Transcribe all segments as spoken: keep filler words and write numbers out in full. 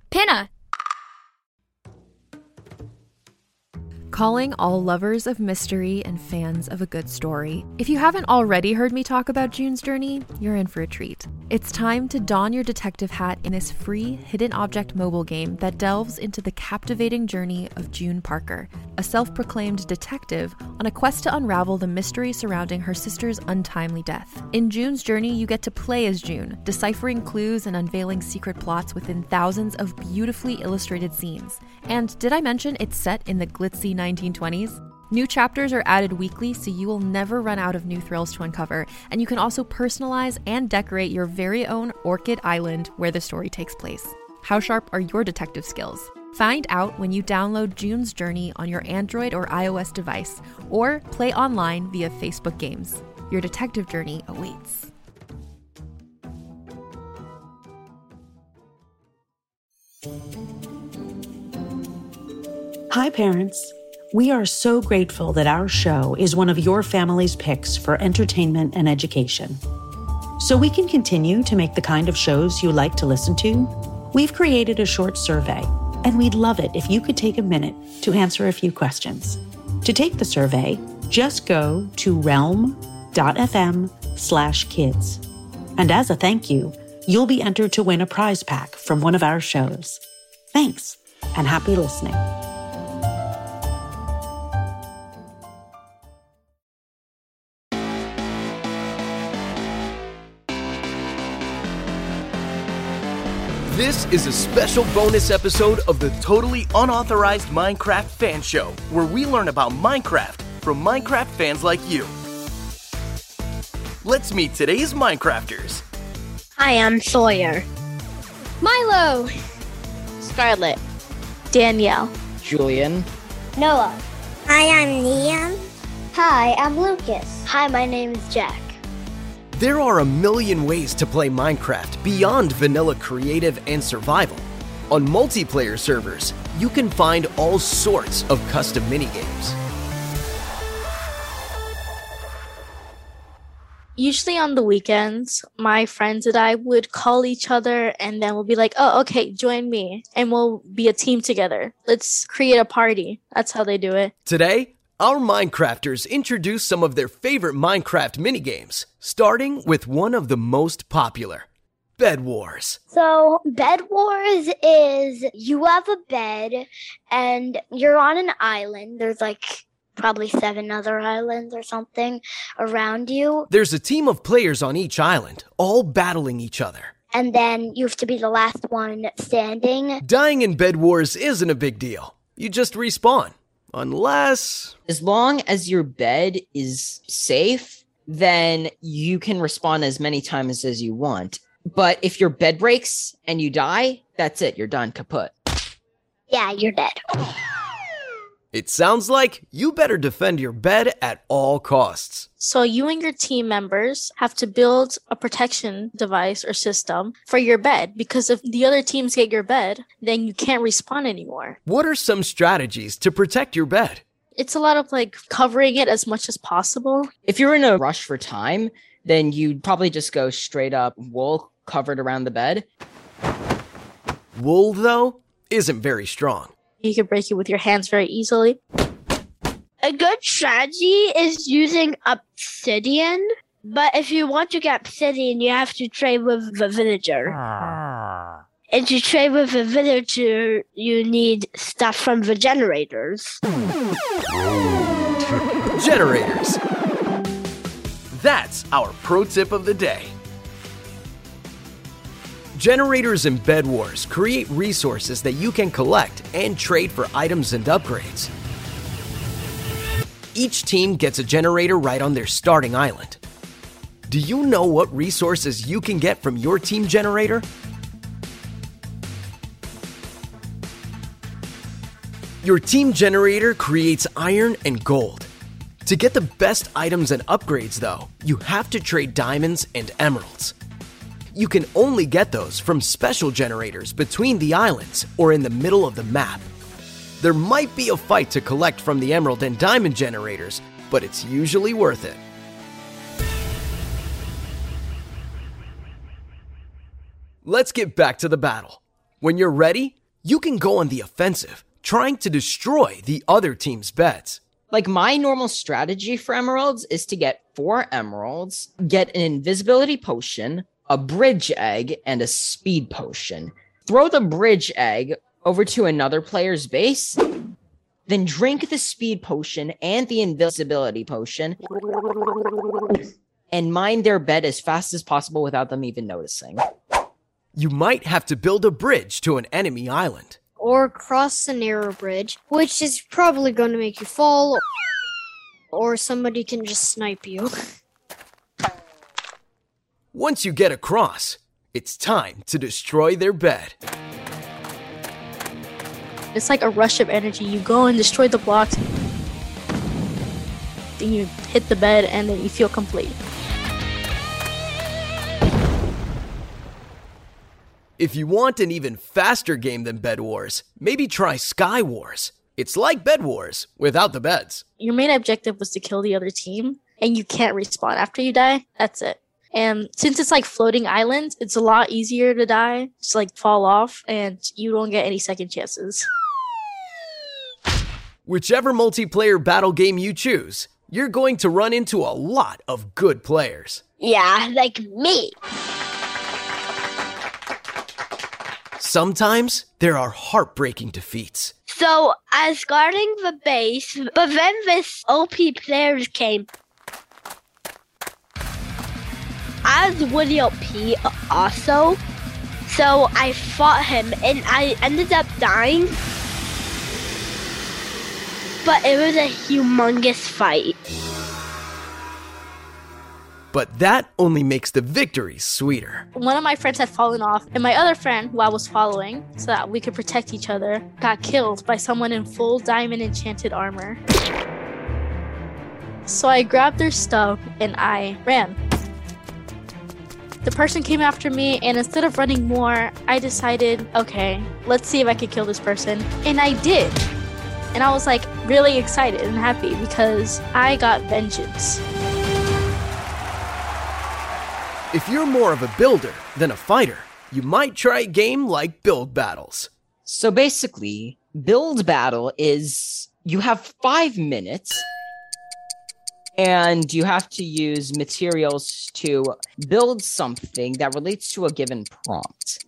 Pinna! Calling all lovers of mystery and fans of a good story. If you haven't already heard me talk about June's Journey, you're in for a treat. It's time to don your detective hat in this free hidden object mobile game that delves into the captivating journey of June Parker, a self-proclaimed detective on a quest to unravel the mystery surrounding her sister's untimely death. In June's Journey, you get to play as June, deciphering clues and unveiling secret plots within thousands of beautifully illustrated scenes. And did I mention it's set in the glitzy nineteen twenties? New chapters are added weekly, so you will never run out of new thrills to uncover, and you can also personalize and decorate your very own Orchid Island where the story takes place. How sharp are your detective skills? Find out when you download June's Journey on your Android or iOS device, or play online via Facebook Games. Your detective journey awaits. Hi, parents. We are so grateful that our show is one of your family's picks for entertainment and education. So we can continue to make the kind of shows you like to listen to, we've created a short survey, and we'd love it if you could take a minute to answer a few questions. To take the survey, just go to realm.fm slash kids. And as a thank you, you'll be entered to win a prize pack from one of our shows. Thanks, and happy listening. This is a special bonus episode of the Totally Unauthorized Minecraft Fan Show, where we learn about Minecraft from Minecraft fans like you. Let's meet today's Minecrafters. Hi, I'm Sawyer. Milo! Scarlett. Danielle. Julian. Noah. Hi, I'm Liam. Hi, I'm Lucas. Hi, my name is Jack. There are a million ways to play Minecraft beyond vanilla creative and survival. On multiplayer servers, you can find all sorts of custom minigames. Usually on the weekends, my friends and I would call each other and then we'll be like, oh, okay, join me. And we'll be a team together. Let's create a party. That's how they do it. Today, our Minecrafters introduce some of their favorite Minecraft minigames, starting with one of the most popular, Bed Wars. So, Bed Wars is you have a bed and you're on an island. There's like probably seven other islands or something around you. There's a team of players on each island, all battling each other. And then you have to be the last one standing. Dying in Bed Wars isn't a big deal. You just respawn. Unless... As long as your bed is safe, then you can respawn as many times as you want. But if your bed breaks and you die, that's it. You're done. Kaput. Yeah, you're dead. It sounds like you better defend your bed at all costs. So you and your team members have to build a protection device or system for your bed, because if the other teams get your bed, then you can't respawn anymore. What are some strategies to protect your bed? It's a lot of like covering it as much as possible. If you're in a rush for time, then you'd probably just go straight up wool covered around the bed. Wool, though, isn't very strong. You can break it with your hands very easily. A good strategy is using obsidian, but if you want to get obsidian, you have to trade with the villager. And to trade with the villager, you need stuff from the generators. Generators. That's our pro tip of the day. Generators in Bed Wars create resources that you can collect and trade for items and upgrades. Each team gets a generator right on their starting island. Do you know what resources you can get from your team generator? Your team generator creates iron and gold. To get the best items and upgrades, though, you have to trade diamonds and emeralds. You can only get those from special generators between the islands or in the middle of the map. There might be a fight to collect from the emerald and diamond generators, but it's usually worth it. Let's get back to the battle. When you're ready, You can go on the offensive, trying to destroy the other team's beds. Like, my normal strategy for emeralds is to get four emeralds, get an invisibility potion, a bridge egg, and a speed potion. Throw the bridge egg over to another player's base, then drink the speed potion and the invisibility potion, and mine their bed as fast as possible without them even noticing. You might have to build a bridge to an enemy island. Or cross the narrow bridge, which is probably going to make you fall, or somebody can just snipe you. Once you get across, it's time to destroy their bed. It's like a rush of energy. You go and destroy the blocks, then you hit the bed, and then you feel complete. If you want an even faster game than Bed Wars, maybe try Sky Wars. It's like Bed Wars, without the beds. Your main objective was to kill the other team, and you can't respawn after you die. That's it. And since it's like floating islands, it's a lot easier to die. Just like fall off, and you don't get any second chances. Whichever multiplayer battle game you choose, you're going to run into a lot of good players. Yeah, like me. Sometimes there are heartbreaking defeats. So I was guarding the base, but then this O P players came. I was Woody O P also, so I fought him and I ended up dying. But it was a humongous fight. But that only makes the victories sweeter. One of my friends had fallen off, and my other friend, who I was following so that we could protect each other, got killed by someone in full diamond enchanted armor. So I grabbed their stuff and I ran. The person came after me, and instead of running more, I decided, okay, let's see if I could kill this person. And I did. And I was like really excited and happy because I got vengeance. If you're more of a builder than a fighter, you might try a game like Build Battles. So basically, Build Battle is you have five minutes and you have to use materials to build something that relates to a given prompt.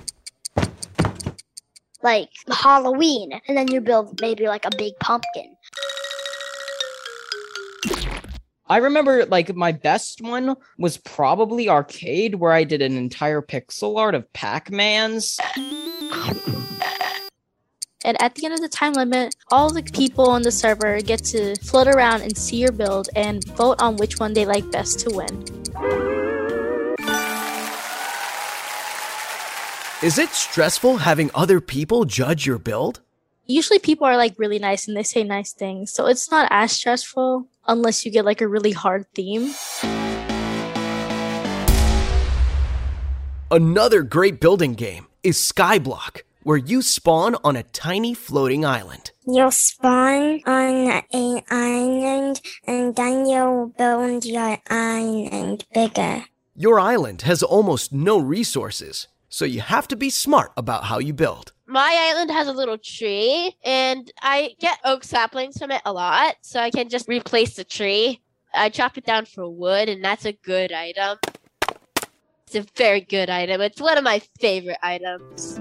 Like Halloween, and then you build maybe like a big pumpkin. I remember, like, my best one was probably Arcade, where I did an entire pixel art of Pac-Mans. And at the end of the time limit, all the people on the server get to float around and see your build and vote on which one they like best to win. Is it stressful having other people judge your build? Usually people are like really nice and they say nice things, so it's not as stressful unless you get like a really hard theme. Another great building game is Skyblock, where you spawn on a tiny floating island. You'll spawn on an island and then you'll build your island bigger. Your island has almost no resources, so you have to be smart about how you build. My island has a little tree, and I get oak saplings from it a lot, so I can just replace the tree. I chop it down for wood, and that's a good item. It's a very good item. It's one of my favorite items.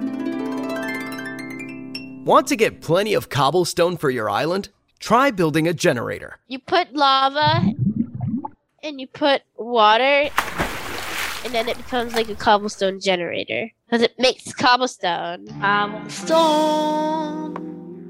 Want to get plenty of cobblestone for your island? Try building a generator. You put lava, and you put water, and then it becomes like a cobblestone generator. Because it makes cobblestone. Cobblestone.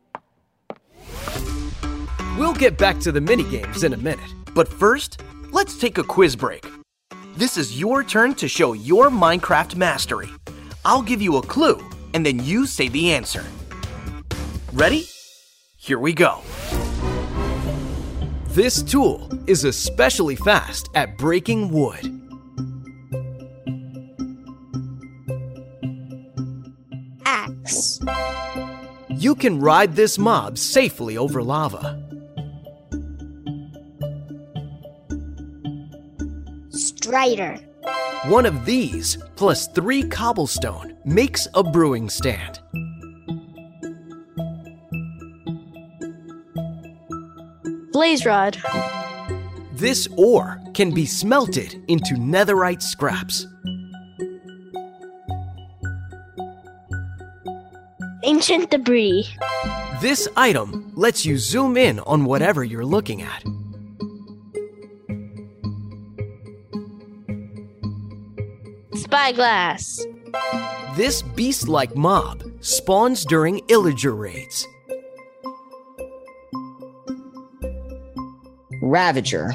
We'll get back to the minigames in a minute. But first, let's take a quiz break. This is your turn to show your Minecraft mastery. I'll give you a clue, and then you say the answer. Ready? Here we go. This tool is especially fast at breaking wood. Axe. You can ride this mob safely over lava. Strider. One of these plus three cobblestone makes a brewing stand. blaze rod. This ore can be smelted into netherite scraps. Ancient debris. This item lets you zoom in on whatever you're looking at. Spyglass. This beast-like mob spawns during illager raids. Ravager.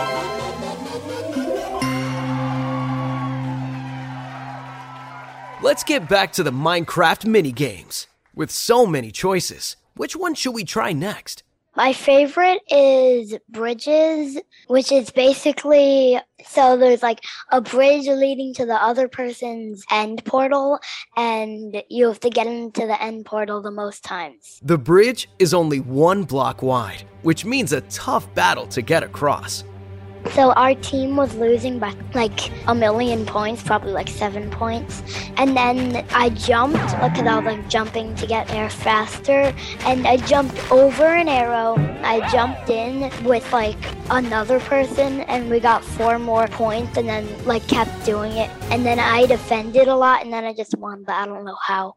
Let's get back to the Minecraft minigames. With so many choices, which one should we try next? My favorite is bridges, which is basically, so there's like a bridge leading to the other person's end portal, and you have to get into the end portal the most times. The bridge is only one block wide, which means a tough battle to get across. So our team was losing by like a million points, probably like seven points. And then I jumped, because I was like jumping to get there faster. And I jumped over an arrow. I jumped in with like another person and we got four more points and then like kept doing it. And then I defended a lot and then I just won, but I don't know how.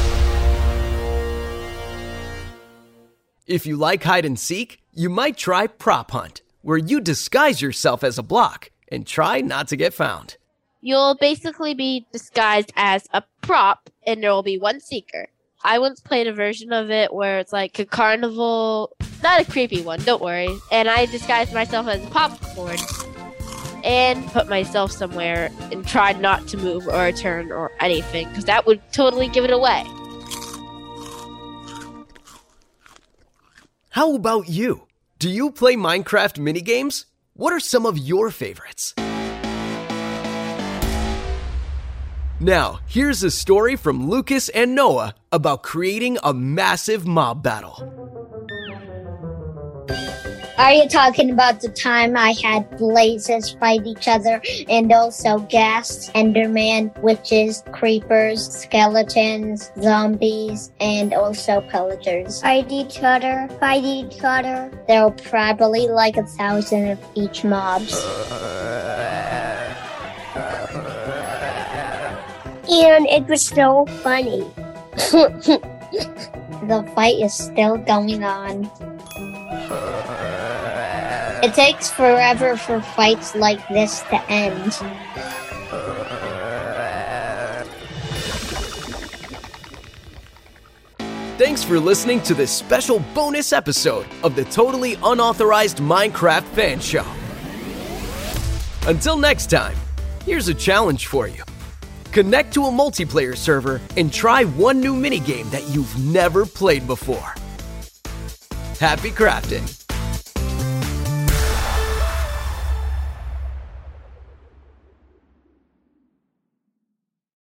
If you like hide and seek, you might try Prop Hunt, where you disguise yourself as a block and try not to get found. You'll basically be disguised as a prop, and there will be one seeker. I once played a version of it where it's like a carnival, not a creepy one, don't worry. And I disguised myself as popcorn and put myself somewhere and tried not to move or turn or anything, because that would totally give it away. How about you? Do you play Minecraft minigames? What are some of your favorites? Now, here's a story from Lucas and Noah about creating a massive mob battle. Are you talking about the time I had blazes fight each other and also ghast, enderman, witches, creepers, skeletons, zombies, and also pillagers? Fight each other, fight each other. There were probably like a thousand of each mobs. And it was so funny. The fight is still going on. It takes forever for fights like this to end. Thanks for listening to this special bonus episode of the Totally Unauthorized Minecraft Fan Show. Until next time, here's a challenge for you. Connect to a multiplayer server and try one new minigame that you've never played before. Happy crafting!